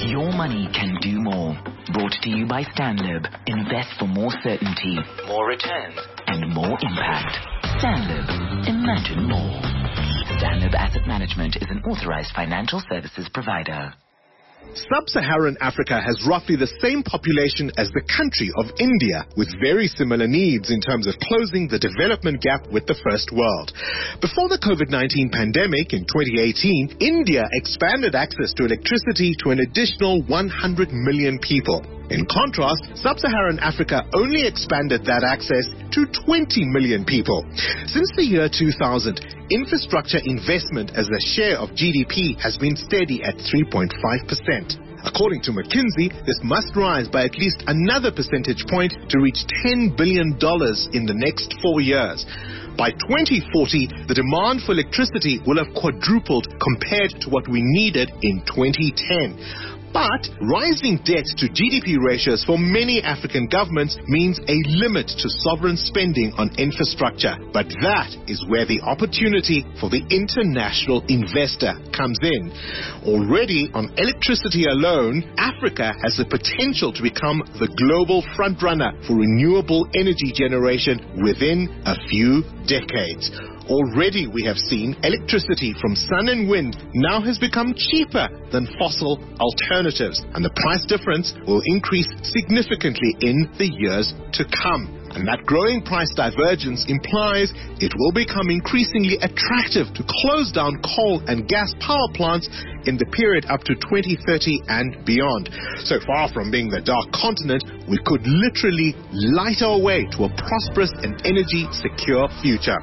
Your money can do more. Brought to you by Stanlib. Invest for more certainty, more returns, and more impact. Stanlib. Imagine more. Stanlib Asset Management is an authorized financial services provider. Sub-Saharan Africa has roughly the same population as the country of India, with very similar needs in terms of closing the development gap with the first world. Before the COVID-19 pandemic in 2018, India expanded access to electricity to an additional 100 million people. In contrast, Sub-Saharan Africa only expanded that access to 20 million people. Since the year 2000, infrastructure investment as a share of GDP has been steady at 3.5%. According to McKinsey, this must rise by at least another percentage point to reach $10 billion in the next 4 years. By 2040, the demand for electricity will have quadrupled compared to what we needed in 2010. But rising debt to GDP ratios for many African governments means a limit to sovereign spending on infrastructure. But that is where the opportunity for the international investor comes in. Already on electricity alone, Africa has the potential to become the global frontrunner for renewable energy generation within a few decades. Already we have seen electricity from sun and wind now has become cheaper than fossil alternatives, and the price difference will increase significantly in the years to come. And that growing price divergence implies it will become increasingly attractive to close down coal and gas power plants in the period up to 2030 and beyond. So far from being the dark continent, we could literally light our way to a prosperous and energy secure future.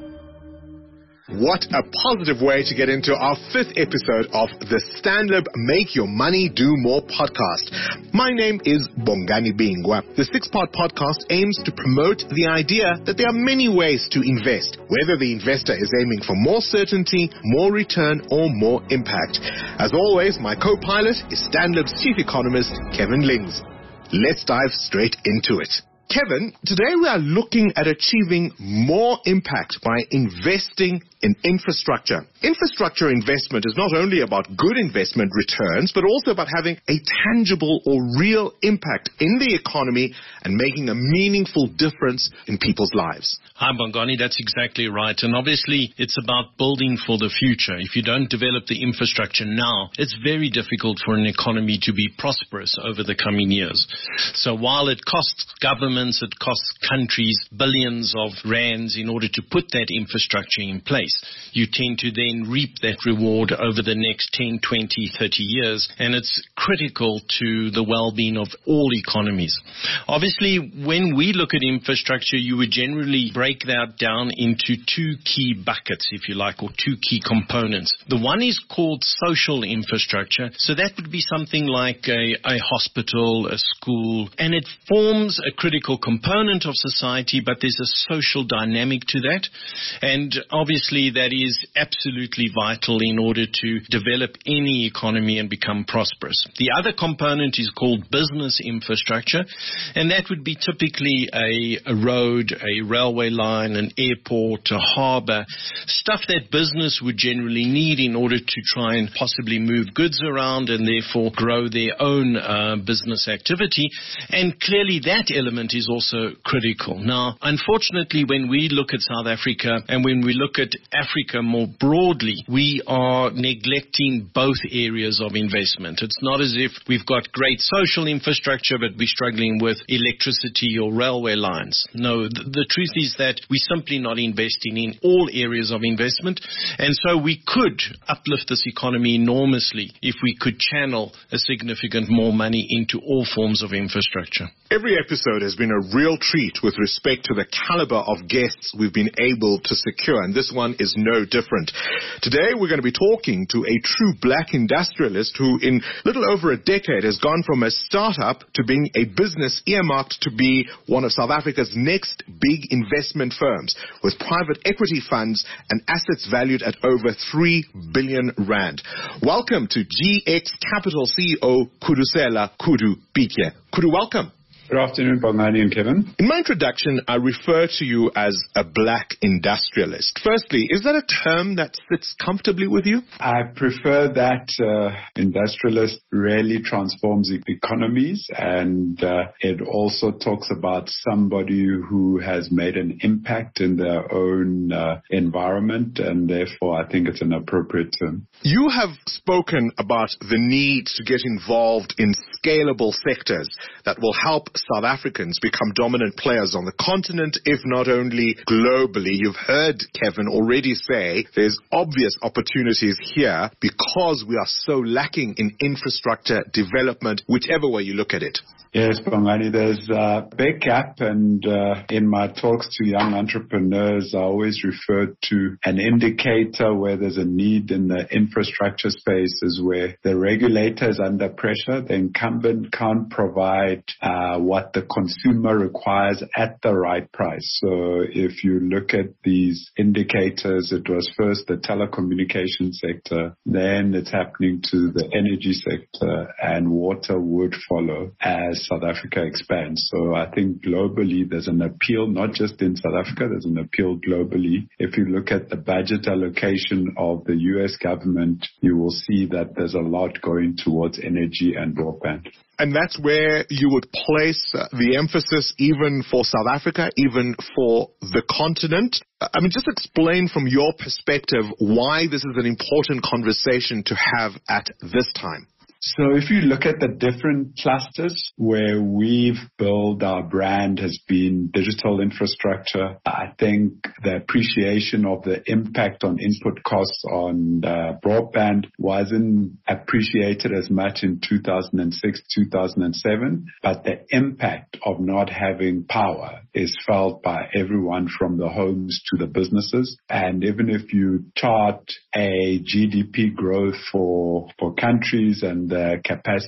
What a positive way to get into our 5th episode of the Stanlib Make Your Money Do More podcast. My name is Bongani Bingwa. The 6-part podcast aims to promote the idea that there are many ways to invest, whether the investor is aiming for more certainty, more return, or more impact. As always, my co-pilot is Stanlib's chief economist, Kevin Lings. Let's dive straight into it. Kevin, today we are looking at achieving more impact by investing in infrastructure. Infrastructure investment is not only about good investment returns, but also about having a tangible or real impact in the economy and making a meaningful difference in people's lives. Hi, Bongani, that's exactly right. And obviously, it's about building for the future. If you don't develop the infrastructure now, it's very difficult for an economy to be prosperous over the coming years. So while it costs governments, it costs countries billions of rands in order to put that infrastructure in place, you tend to then reap that reward over the next 10, 20, 30 years, and it's critical to the well-being of all economies. Obviously, when we look at infrastructure, you would generally break that down into 2 key buckets, if you like, or 2 key components. The one is called social infrastructure, so that would be something like a hospital, a school, and it forms a critical component of society, but there's a social dynamic to that, and obviously that is absolutely vital in order to develop any economy and become prosperous. The other component is called business infrastructure, and that would be typically a road, a railway line, an airport, a harbor, stuff that business would generally need in order to try and possibly move goods around and therefore grow their own business activity. And clearly that element is also critical. Now, unfortunately, when we look at South Africa and when we look at Africa more broadly, we are neglecting both areas of investment. It's not as if we've got great social infrastructure, but we're struggling with electricity or railway lines. No, the truth is that we're simply not investing in all areas of investment, and so we could uplift this economy enormously if we could channel a significant more money into all forms of infrastructure. Every episode has been a real treat with respect to the caliber of guests we've been able to secure, and this one is no different. Today we're going to be talking to a true black industrialist who in little over a decade has gone from a startup to being a business earmarked to be one of South Africa's next big investment firms, with private equity funds and assets valued at over 3 billion rand. Welcome to GX Capital CEO Khudusela Khudu Pitye. Khudu, welcome. Good afternoon, Bongani and Kevin. In my introduction, I refer to you as a black industrialist. Firstly, is that a term that sits comfortably with you? I prefer that industrialist rarely transforms economies, and it also talks about somebody who has made an impact in their own environment, and therefore I think it's an appropriate term. You have spoken about the need to get involved in scalable sectors that will help South Africans become dominant players on the continent, if not only globally. You've heard Kevin already say there's obvious opportunities here because we are so lacking in infrastructure development, whichever way you look at it. Yes, Bongani, there's a big gap, and in my talks to young entrepreneurs, I always refer to an indicator where there's a need in the infrastructure space is where the regulator is under pressure. The incumbent can't provide what the consumer requires at the right price. So if you look at these indicators, it was first the telecommunication sector, then it's happening to the energy sector, and water would follow as South Africa expands. So I think globally there's an appeal, not just in South Africa, there's an appeal globally. If you look at the budget allocation of the US government, you will see that there's a lot going towards energy and broadband. And that's where you would place the emphasis even for South Africa, even for the continent. I mean, just explain from your perspective why this is an important conversation to have at this time. So if you look at the different clusters where we've built our brand has been digital infrastructure, I think the appreciation of the impact on input costs on broadband wasn't appreciated as much in 2006, 2007, but the impact of not having power is felt by everyone from the homes to the businesses. And even if you chart a GDP growth for countries and the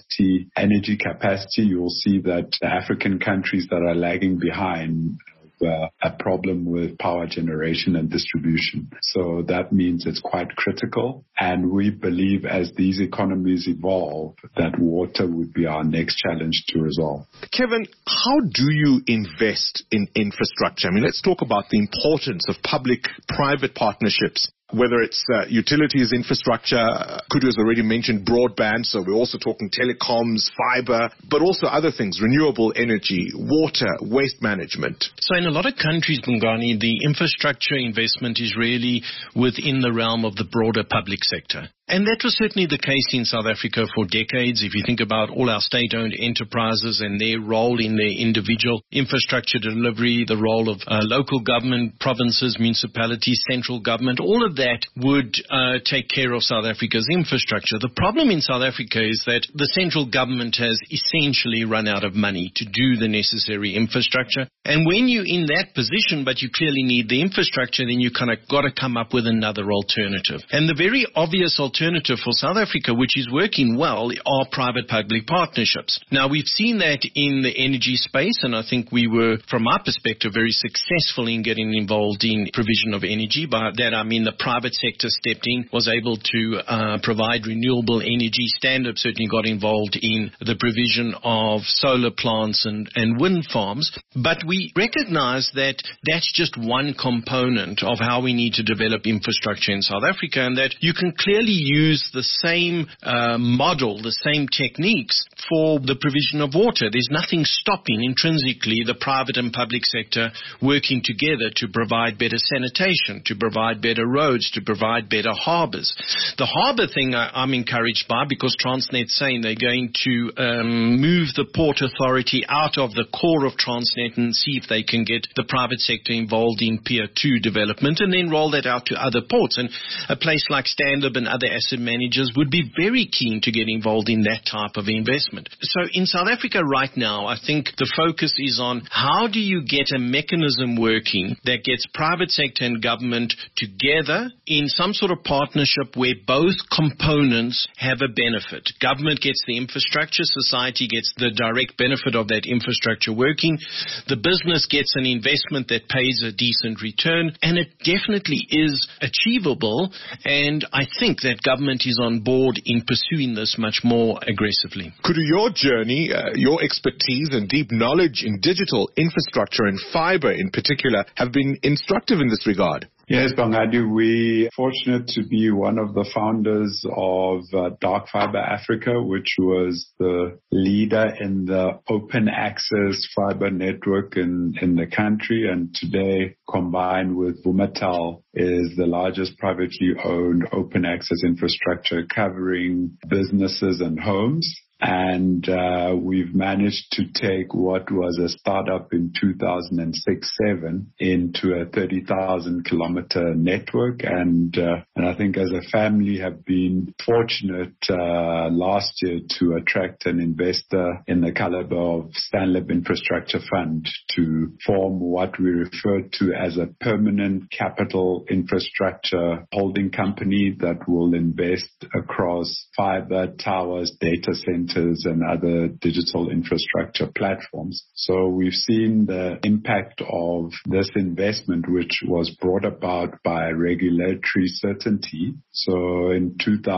energy capacity, you will see that the African countries that are lagging behind have a problem with power generation and distribution. So that means it's quite critical. And we believe as these economies evolve, that water would be our next challenge to resolve. Kevin, how do you invest in infrastructure? I mean, let's talk about the importance of public-private partnerships. Whether it's utilities, infrastructure, Kudu has already mentioned broadband, so we're also talking telecoms, fiber, but also other things, renewable energy, water, waste management. So in a lot of countries, Bongani, the infrastructure investment is really within the realm of the broader public sector. And that was certainly the case in South Africa for decades. If you think about all our state-owned enterprises and their role in their individual infrastructure delivery, the role of local government, provinces, municipalities, central government, all of that would take care of South Africa's infrastructure. The problem in South Africa is that the central government has essentially run out of money to do the necessary infrastructure. And when you're in that position, but you clearly need the infrastructure, then you kind of got to come up with another alternative. And the very obvious alternative for South Africa, which is working well, are private-public partnerships. Now, we've seen that in the energy space, and I think we were, from our perspective, very successful in getting involved in provision of energy. By that, I mean the private sector stepped in, was able to provide renewable energy. Stand-up certainly got involved in the provision of solar plants and wind farms. But we recognize that that's just one component of how we need to develop infrastructure in South Africa, and that you can clearly use the same model, the same techniques for the provision of water. There's nothing stopping intrinsically the private and public sector working together to provide better sanitation, to provide better roads, to provide better harbors. The harbor thing I'm encouraged by, because Transnet's saying they're going to move the Port Authority out of the core of Transnet and see if they can get the private sector involved in Pier 2 development and then roll that out to other ports. And a place like Stand-up and other asset managers would be very keen to get involved in that type of investment. So in South Africa right now, I think the focus is on how do you get a mechanism working that gets private sector and government together in some sort of partnership where both components have a benefit. Government gets the infrastructure, society gets the direct benefit of that infrastructure working, the business gets an investment that pays a decent return, and it definitely is achievable. And I think that that government is on board in pursuing this much more aggressively. Kudu, your journey, your expertise and deep knowledge in digital infrastructure and fiber in particular have been instructive in this regard. Yes, Bongani, we're fortunate to be one of the founders of Dark Fiber Africa, which was the leader in the open access fiber network in the country. And today, combined with Vumatel, is the largest privately owned open access infrastructure covering businesses and homes. And we've managed to take what was a startup in 2006-07 into a 30,000 kilometer network. And I think as a family have been fortunate last year to attract an investor in the caliber of Stanlib Infrastructure Fund to form what we refer to as a permanent capital infrastructure holding company that will invest across fiber, towers, data centers, and other digital infrastructure platforms. So we've seen the impact of this investment, which was brought about by regulatory certainty. So in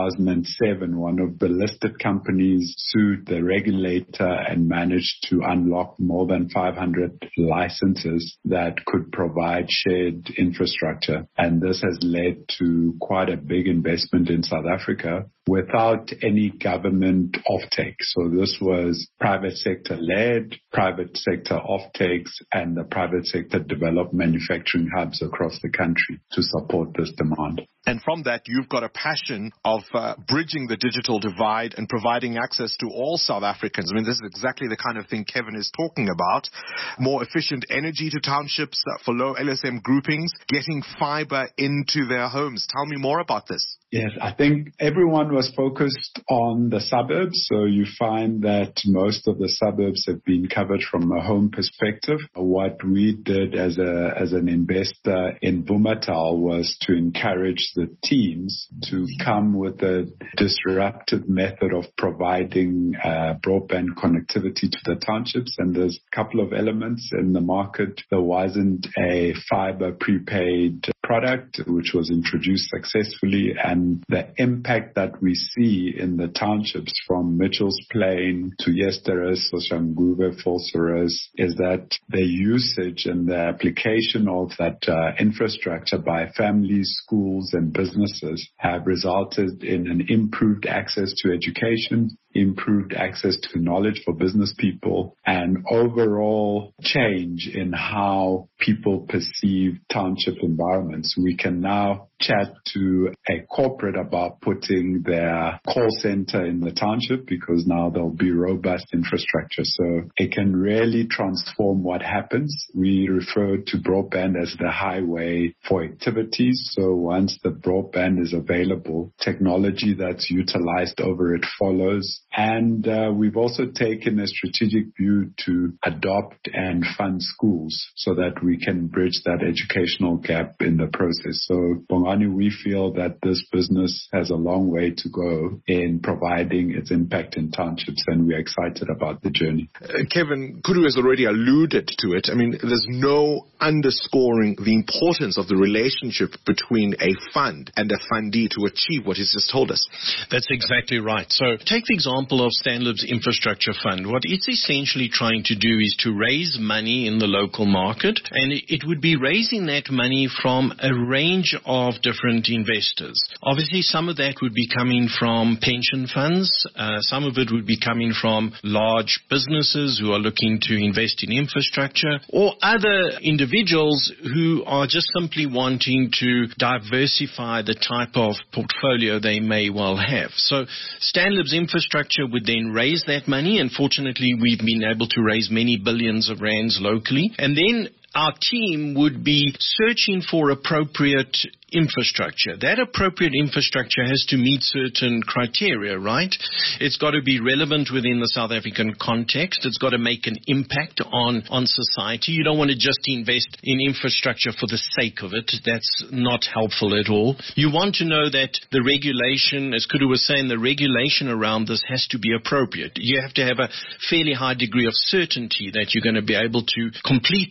2007, one of the listed companies sued the regulator and managed to unlock more than 500 licenses that could provide shared infrastructure. And this has led to quite a big investment in South Africa without any government offtake. So this was private sector led, private sector offtakes, and the private sector developed manufacturing hubs across the country to support this demand. And from that, you've got a passion of bridging the digital divide and providing access to all South Africans. I mean, this is exactly the kind of thing Kevin is talking about. More efficient energy to townships for low LSM groupings, getting fiber into their homes. Tell me more about this. Yes, I think everyone was focused on the suburbs. So you find that most of the suburbs have been covered from a home perspective. What we did as an investor in Vumatel was to encourage the teams to come with a disruptive method of providing broadband connectivity to the townships. And there's a couple of elements in the market. There wasn't a fiber prepaid product which was introduced successfully, and the impact that we see in the townships from Mitchell's Plain to Yesteris, Soshanguve, Vosloorus is that the usage and the application of that infrastructure by families, schools and businesses have resulted in an improved access to education, improved access to knowledge for business people, and overall change in how people perceive township environments. We can now chat to a corporate about putting their call center in the township because now there'll be robust infrastructure. So it can really transform what happens. We refer to broadband as the highway for activities. So once the broadband is available, technology that's utilized over it follows. And we've also taken a strategic view to adopt and fund schools so that we can bridge that educational gap in the process. So Bongani, we feel that this business has a long way to go in providing its impact in townships, and we're excited about the journey. Kevin, Kudu has already alluded to it. I mean, there's no underscoring the importance of the relationship between a fund and a fundee to achieve what he's just told us. That's exactly right. So take the example of Stanlib's Infrastructure Fund. What it's essentially trying to do is to raise money in the local market, and it would be raising that money from a range of different investors. Obviously, some of that would be coming from pension funds. Some of it would be coming from large businesses who are looking to invest in infrastructure, or other individuals who are just simply wanting to diversify the type of portfolio they may well have. So Stanlib's infrastructure would then raise that money, and fortunately we've been able to raise many billions of rands locally. And then our team would be searching for appropriate infrastructure. That appropriate infrastructure has to meet certain criteria, right? It's got to be relevant within the South African context. It's got to make an impact on society. You don't want to just invest in infrastructure for the sake of it. That's not helpful at all. You want to know that the regulation, as Kudu was saying, the regulation around this has to be appropriate. You have to have a fairly high degree of certainty that you're going to be able to complete this infrastructure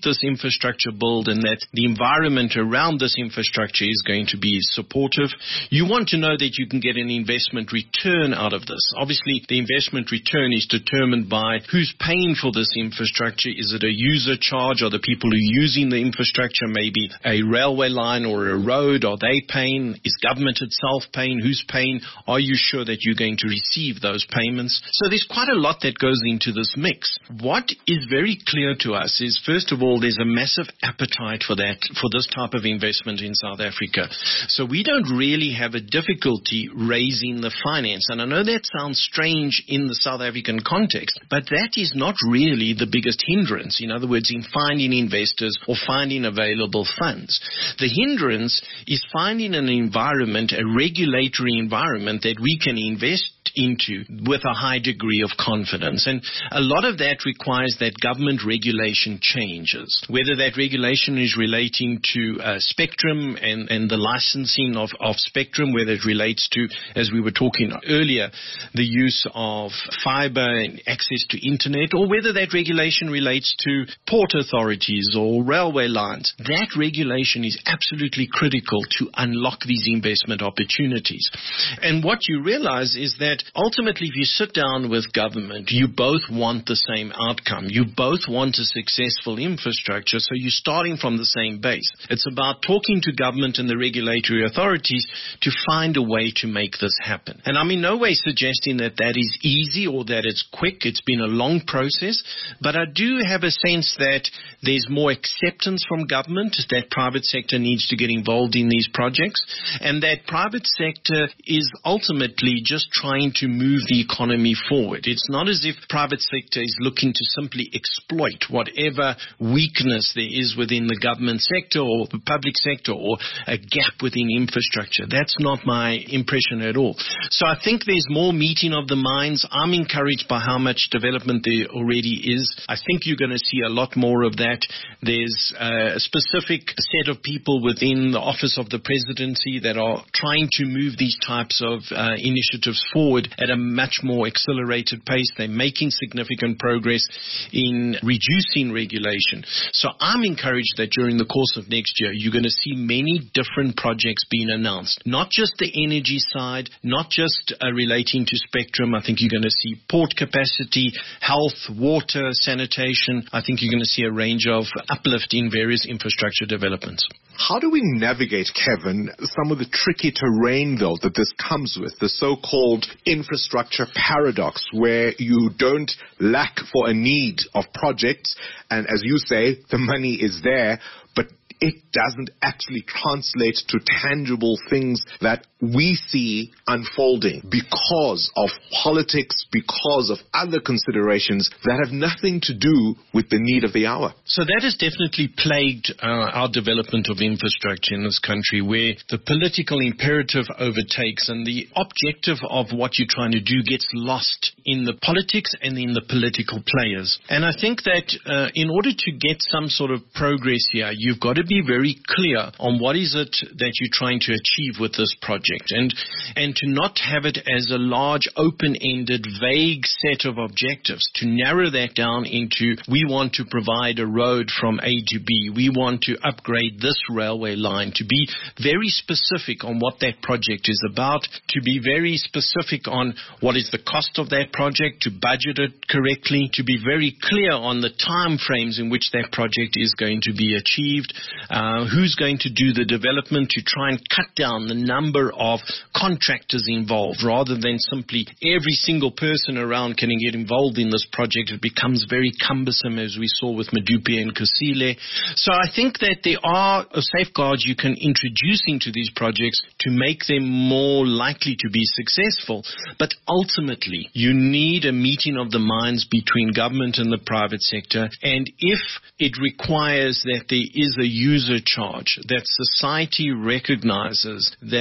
infrastructure build and that the environment around this infrastructure is going to be supportive. You want to know that you can get an investment return out of this. Obviously, the investment return is determined by who's paying for this infrastructure. Is it a user charge? Are the people who are using the infrastructure maybe a railway line or a road? Are they paying? Is government itself paying? Who's paying? Are you sure that you're going to receive those payments? So there's quite a lot that goes into this mix. What is very clear to us is, first of all, there's a massive appetite for this type of investment in South Africa. So we don't really have a difficulty raising the finance. And I know that sounds strange in the South African context, but that is not really the biggest hindrance. In other words, in finding investors or finding available funds. The hindrance is finding an environment, a regulatory environment that we can invest into with a high degree of confidence. And a lot of that requires that government regulation changes. Whether that regulation is relating to spectrum and the licensing of spectrum, whether it relates to, as we were talking earlier, the use of fiber and access to internet, or whether that regulation relates to port authorities or railway lines. That regulation is absolutely critical to unlock these investment opportunities. And what you realize is that ultimately, if you sit down with government, you both want the same outcome. You both want a successful infrastructure, so you're starting from the same base. It's about talking to government and the regulatory authorities to find a way to make this happen. And I'm in no way suggesting that that is easy or that it's quick. It's been a long process, but I do have a sense that there's more acceptance from government, that private sector needs to get involved in these projects, and that private sector is ultimately just trying to move the economy forward. It's not as if private sector is looking to simply exploit whatever weakness there is within the government sector or the public sector or a gap within infrastructure. That's not my impression at all. So I think there's more meeting of the minds. I'm encouraged by how much development there already is. I think you're going to see a lot more of that. There's a specific set of people within the Office of the Presidency that are trying to move these types of initiatives forward at a much more accelerated pace. They're making significant progress in reducing regulation. So I'm encouraged that during the course of next year, you're going to see many different projects being announced. Not just the energy side, not just relating to spectrum. I think you're going to see port capacity, health, water, sanitation. I think you're going to see a range of uplift in various infrastructure developments. How do we navigate, Kevin, some of the tricky terrain, though, that this comes with, the so-called infrastructure paradox, where you don't lack for a need of projects, and as you say, the money is there, but it doesn't actually translate to tangible things that we see unfolding because of politics, because of other considerations that have nothing to do with the need of the hour. So that has definitely plagued our development of infrastructure in this country, where the political imperative overtakes and the objective of what you're trying to do gets lost in the politics and in the political players. And I think that in order to get some sort of progress here, you've got to be very clear on what is it that you're trying to achieve with this project, and to not have it as a large, open-ended, vague set of objectives, to narrow that down into, we want to provide a road from A to B, we want to upgrade this railway line, to be very specific on what that project is about, to be very specific on what is the cost of that project, to budget it correctly, to be very clear on the time frames in which that project is going to be achieved, who's going to do the development, to try and cut down the number of contractors involved, rather than simply every single person around can get involved in this project. It becomes very cumbersome, as we saw with Medupi and Kusile. So I think that there are safeguards you can introduce into these projects to make them more likely to be successful. But ultimately, you need a meeting of the minds between government and the private sector. And if it requires that there is a user charge, that society recognizes that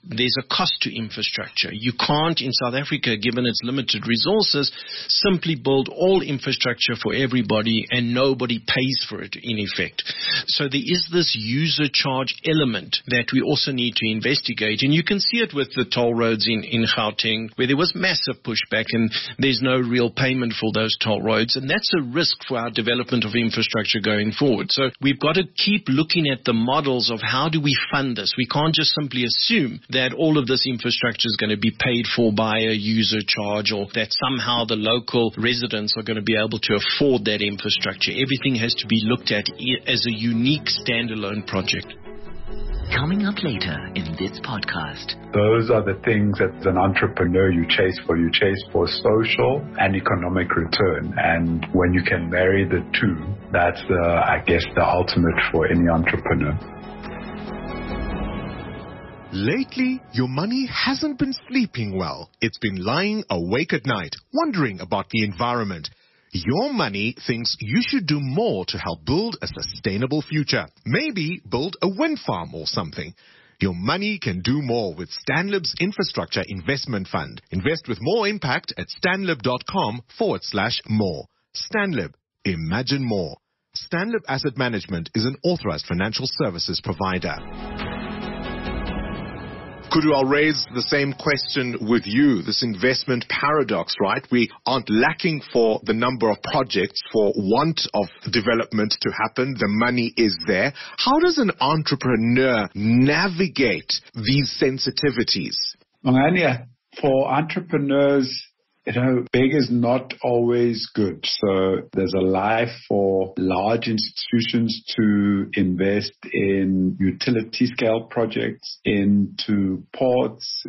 there's a cost to infrastructure. You can't, in South Africa, given its limited resources, simply build all infrastructure for everybody and nobody pays for it, in effect. So there is this user charge element that we also need to investigate. And you can see it with the toll roads in Gauteng, where there was massive pushback and there's no real payment for those toll roads. And that's a risk for our development of infrastructure going forward. So we've got to keep looking at the models of how do we fund this. We can't just simply assume that all of this infrastructure is going to be paid for by a user charge, or that somehow the local residents are going to be able to afford that infrastructure. Everything has to be looked at as a unique standalone project. Coming up later in this podcast. Those are the things that as an entrepreneur you chase for. You chase for social and economic return. And when you can marry the two, that's, I guess, the ultimate for any entrepreneur. Lately, your money hasn't been sleeping well. It's been lying awake at night, wondering about the environment. Your money thinks you should do more to help build a sustainable future. Maybe build a wind farm or something. Your money can do more with Stanlib's Infrastructure Investment Fund. Invest with more impact at stanlib.com/more. Stanlib. Imagine more. Stanlib Asset Management is an authorized financial services provider. Kudu, I'll raise the same question with you, this investment paradox, right? We aren't lacking for the number of projects, for want of development to happen. The money is there. How does an entrepreneur navigate these sensitivities? Melania, for entrepreneurs, big is not always good. So there's a life for large institutions to invest in utility scale projects, into ports,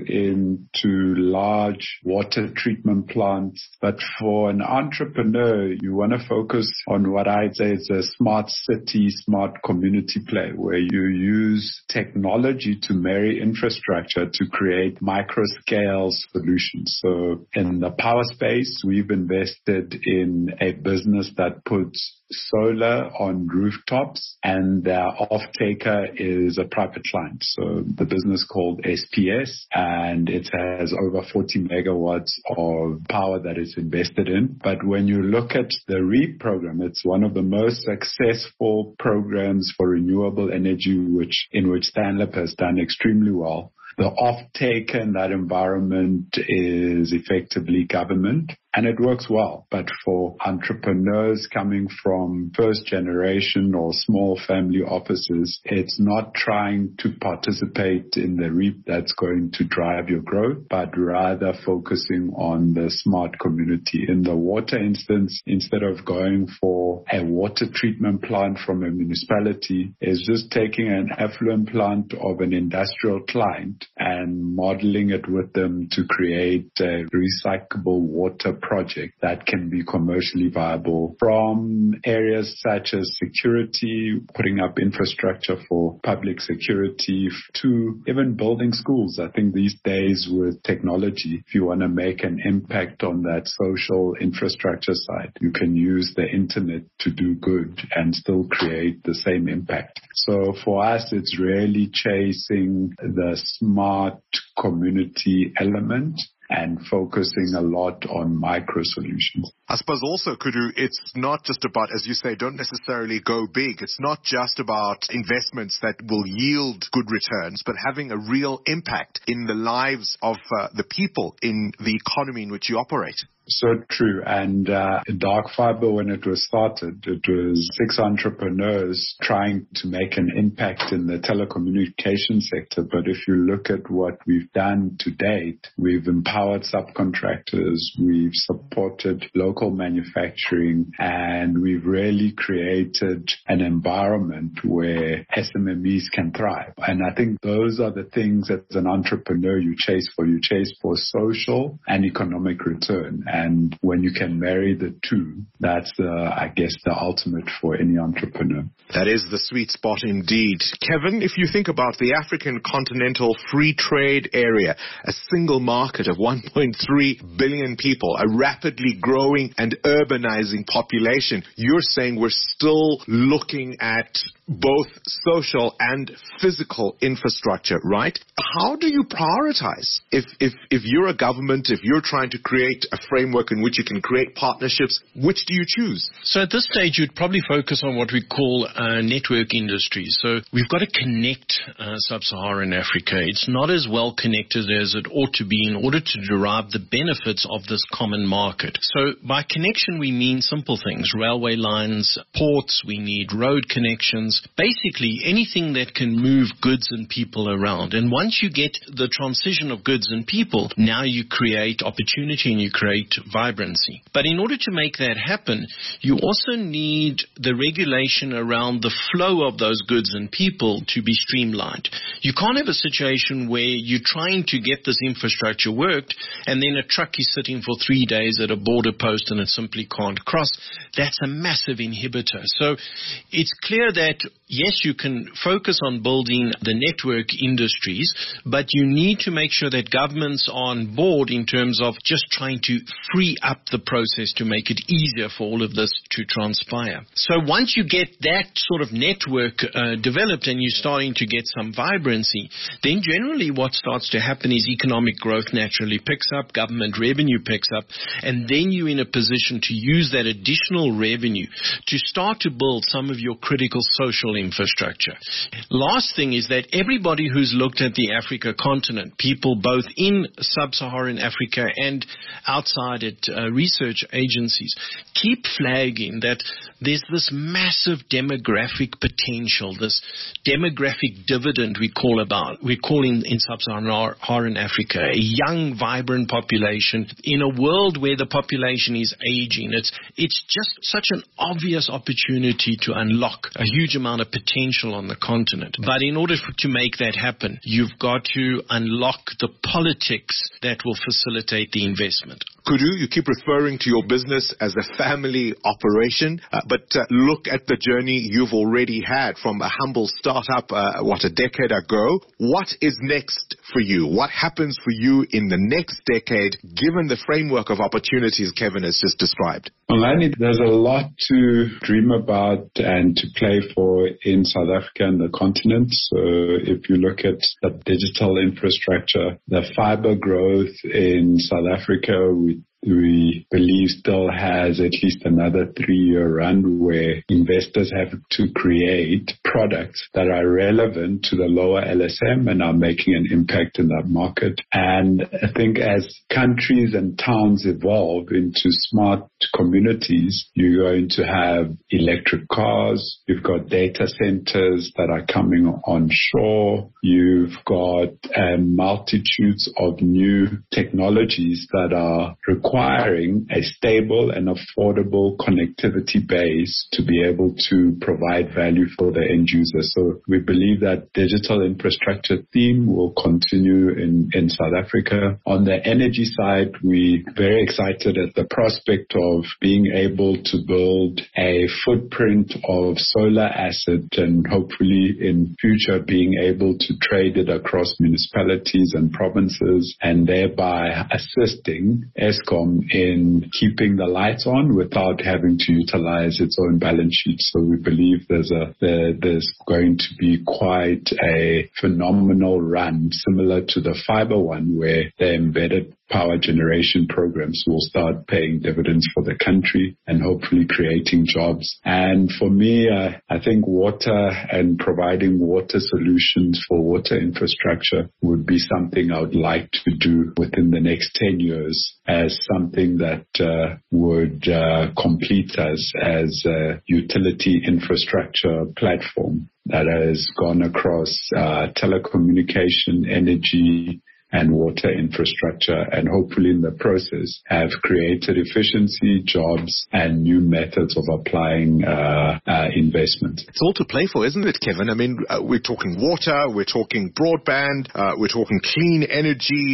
into large water treatment plants. But for an entrepreneur, you want to focus on what I'd say is a smart city, smart community play, where you use technology to marry infrastructure to create micro scale solutions. So in the power space, we've invested in a business that puts solar on rooftops, and their off-taker is a private client. So the business called SPS, and it has over 40 megawatts of power that is invested in. But when you look at the REAP program, it's one of the most successful programs for renewable energy, in which Stanlib has done extremely well. The off-taker in that environment is effectively government, and it works well. But for entrepreneurs coming from first generation or small family offices, it's not trying to participate in the REAP that's going to drive your growth, but rather focusing on the smart community. In the water instance, instead of going for a water treatment plant from a municipality, is just taking an effluent plant of an industrial client and modeling it with them to create a recyclable water project that can be commercially viable, from areas such as security, putting up infrastructure for public security, to even building schools. I think these days with technology, if you want to make an impact on that social infrastructure side, you can use the internet to do good and still create the same impact. So for us, it's really chasing the smart community element and focusing a lot on micro solutions. I suppose also, Kudu, it's not just about, as you say, don't necessarily go big. It's not just about investments that will yield good returns, but having a real impact in the lives of the people in the economy in which you operate. So true. And Dark Fiber, when it was started, it was 6 entrepreneurs trying to make an impact in the telecommunications sector. But if you look at what we've done to date, we've empowered subcontractors, we've supported local manufacturing, and we've really created an environment where SMMEs can thrive. And I think those are the things that as an entrepreneur you chase for. You chase for social and economic return. And when you can marry the two, that's, I guess, the ultimate for any entrepreneur. That is the sweet spot indeed. Kevin, if you think about the African continental free trade area, a single market of 1.3 billion people, a rapidly growing and urbanizing population, you're saying we're still looking at both social and physical infrastructure, right? How do you prioritize? If you're a government, if you're trying to create a framework in which you can create partnerships, which do you choose? So at this stage, you'd probably focus on what we call network industries. So we've got to connect sub-Saharan Africa. It's not as well connected as it ought to be in order to derive the benefits of this common market. So by connection, we mean simple things: railway lines, ports, we need road connections, basically anything that can move goods and people around. And once you get the transition of goods and people, now you create opportunity and you create vibrancy. But in order to make that happen, you also need the regulation around the flow of those goods and people to be streamlined. You can't have a situation where you're trying to get this infrastructure worked and then a truck is sitting for 3 days at a border post and it simply can't cross. That's a massive inhibitor. So it's clear that yes, you can focus on building the network industries, but you need to make sure that governments are on board in terms of just trying to free up the process to make it easier for all of this to transpire. So once you get that sort of network developed and you're starting to get some vibrancy, then generally what starts to happen is economic growth naturally picks up, government revenue picks up, and then you're in a position to use that additional revenue to start to build some of your critical social infrastructure. Last thing is that everybody who's looked at the Africa continent, people both in sub-Saharan Africa and outside at research agencies, keep flagging that there's this massive demographic potential, this demographic dividend we call in sub-Saharan Africa, a young, vibrant population in a world where the population is aging. It's just such an obvious opportunity to unlock a huge amount of potential on the continent. But in order to make that happen, you've got to unlock the politics that will facilitate the investment. Kudu, you keep referring to your business as a family operation, but look at the journey you've already had from a humble startup, a decade ago. What is next for you? What happens for you in the next decade, given the framework of opportunities Kevin has just described? Well, Andy, there's a lot to dream about and to play for in South Africa and the continent. So if you look at the digital infrastructure, the fiber growth in South Africa, we believe still has at least another 3-year run where investors have to create products that are relevant to the lower LSM and are making an impact in that market. And I think as countries and towns evolve into smart communities, you're going to have electric cars, you've got data centers that are coming on shore, you've got multitudes of new technologies that are requiring a stable and affordable connectivity base to be able to provide value for the end user. So we believe that digital infrastructure theme will continue in South Africa. On the energy side, we're very excited at the prospect of being able to build a footprint of solar asset and hopefully in future being able to trade it across municipalities and provinces and thereby assisting Eskom in keeping the lights on without having to utilize its own balance sheet. So we believe there's going to be quite a phenomenal run similar to the fiber one where the embedded power generation programs will start paying dividends for the country and hopefully creating jobs. And for me, I think water and providing water solutions for water infrastructure would be something I would like to do within the next 10 years as something that would complete us as a utility infrastructure platform that has gone across telecommunication, energy, and water infrastructure, and hopefully in the process have created efficiency, jobs, and new methods of applying investment. It's all to play for, isn't it, Kevin? I mean, we're talking water, we're talking broadband, we're talking clean energy.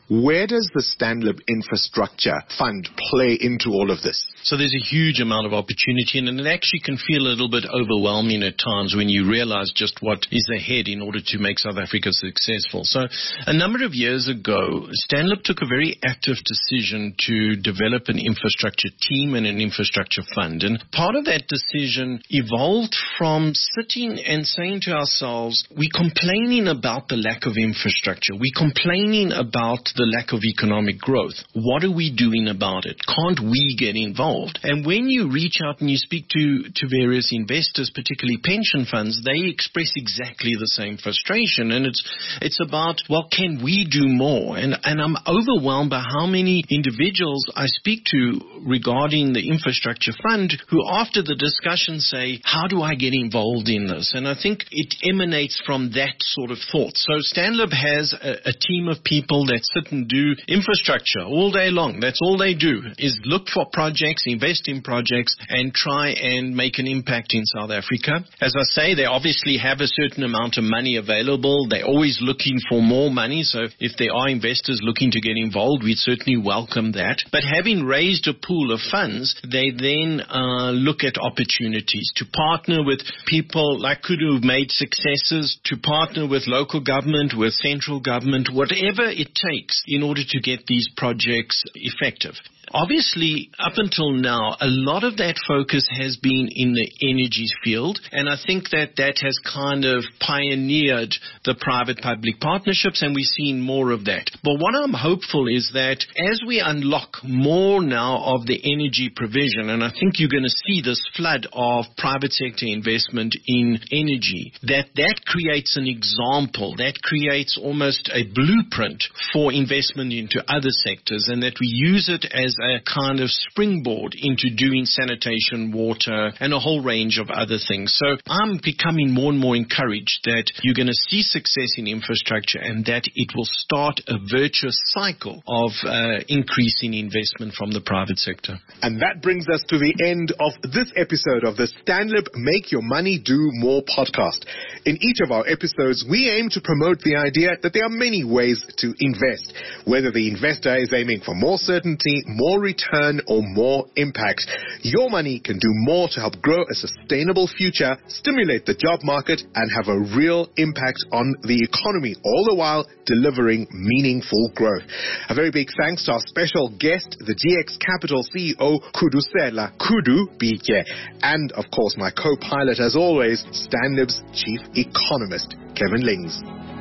Where does the Stanlib Infrastructure Fund play into all of this? So there's a huge amount of opportunity, and it actually can feel a little bit overwhelming at times when you realize just what is ahead in order to make South Africa successful. So a number of years ago, Stanlib took a very active decision to develop an infrastructure team and an infrastructure fund. And part of that decision evolved from sitting and saying to ourselves, we're complaining about the lack of infrastructure. We're complaining about the lack of economic growth. What are we doing about it? Can't we get involved? And when you reach out and you speak to various investors, particularly pension funds, they express exactly the same frustration. And it's about, well, can we do more? And I'm overwhelmed by how many individuals I speak to regarding the infrastructure fund who after the discussion say, how do I get involved in this? And I think it emanates from that sort of thought. So Stanlib has a team of people that sit and do infrastructure all day long. That's all they do, is look for projects, invest in projects, and try and make an impact in South Africa. As I say, they obviously have a certain amount of money available. They're always looking for more money. So if there are investors looking to get involved, we'd certainly welcome that. But having raised a pool of funds, they then look at opportunities to partner with people like Kudu who've made successes, to partner with local government, with central government, whatever it takes in order to get these projects effective. Obviously, up until now, a lot of that focus has been in the energy field, and I think that has kind of pioneered the private-public partnerships, and we're seeing more of that. But what I'm hopeful is that as we unlock more now of the energy provision, and I think you're going to see this flood of private sector investment in energy, that creates an example, that creates almost a blueprint for investment into other sectors, and that we use it as a kind of springboard into doing sanitation, water, and a whole range of other things. So I'm becoming more and more encouraged that you're going to see success in infrastructure and that it will start a virtuous cycle of increasing investment from the private sector. And that brings us to the end of this episode of the Stanlib Make Your Money Do More podcast. In each of our episodes, we aim to promote the idea that there are many ways to invest, whether the investor is aiming for more certainty, more return, or more impact. Your money can do more to help grow a sustainable future, stimulate the job market, and have a real impact on the economy, all the while delivering meaningful growth. A very big thanks to our special guest, the GX Capital CEO, Khudusela Kudu Bitye, and of course my co-pilot as always, Stanlib's Chief Economist, Kevin Lings.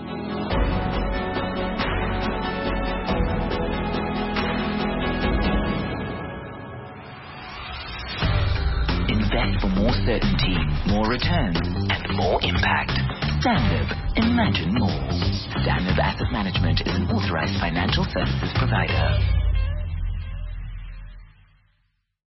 Invest for more certainty, more returns, and more impact. Stanlib. Imagine more. Stanlib Asset Management is an authorized financial services provider.